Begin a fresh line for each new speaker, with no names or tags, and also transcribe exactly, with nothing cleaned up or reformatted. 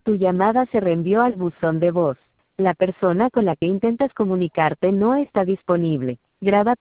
Tu llamada se reenvió al buzón de voz. La persona con la que intentas comunicarte no está disponible. Graba